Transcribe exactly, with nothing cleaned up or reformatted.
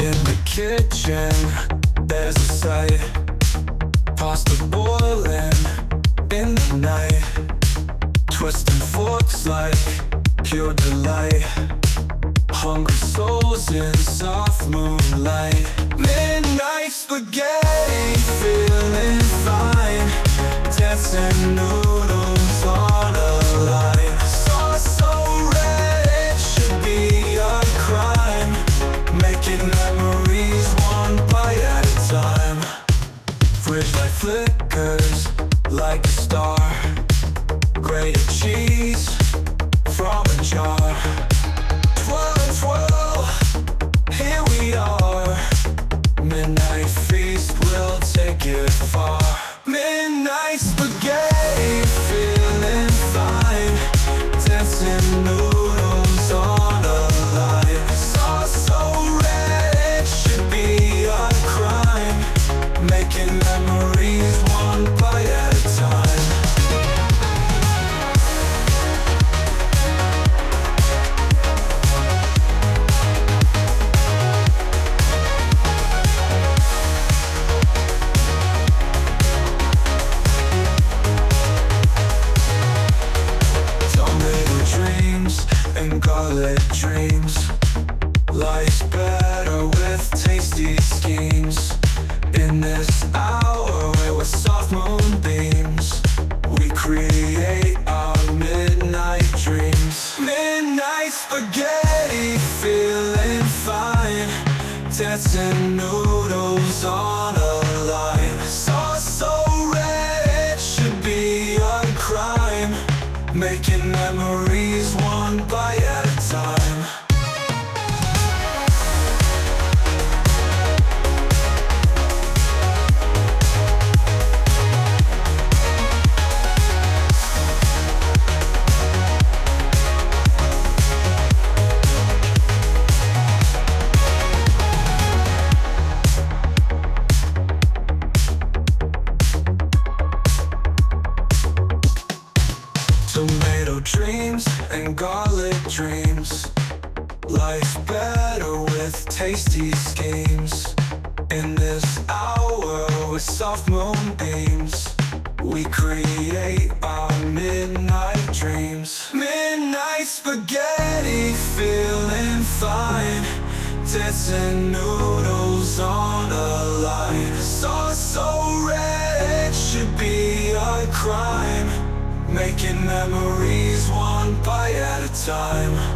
In the kitchen, there's a sight. Pasta boiling in the night. Twisting forks like pure delight. Hungry souls in soft moonlight. Midnight spaghetti, feeling fine. Dancing noodles on a line. Sauce so red, it should be a crime. Making memories one bite at a time. Fridge light flickers like a star. Grated cheese from a jar. Twirl, twirl, here we are. Midnight feast, we'll take it far. Midnight spaghetti, feeling fine. Dancing noodles on a line. Sauce so red, it should be a crime. Making memories one bite at a time. And garlic dreams. Life's better with tasty schemes. In this hour with soft moonbeams, we create our midnight dreams. Midnight spaghetti, feeling fine. Dancing noodles on a line. Sauce so red, it should be a crime. Making memories one bite at a time. Tomato dreams and garlic dreams. Life's better with tasty schemes. In this hour with soft moonbeams, we create our midnight dreams. Midnight spaghetti, feeling fine. Dancing noodles on a line. Sauce so red, it should be a crime. Making memories one bite at a time.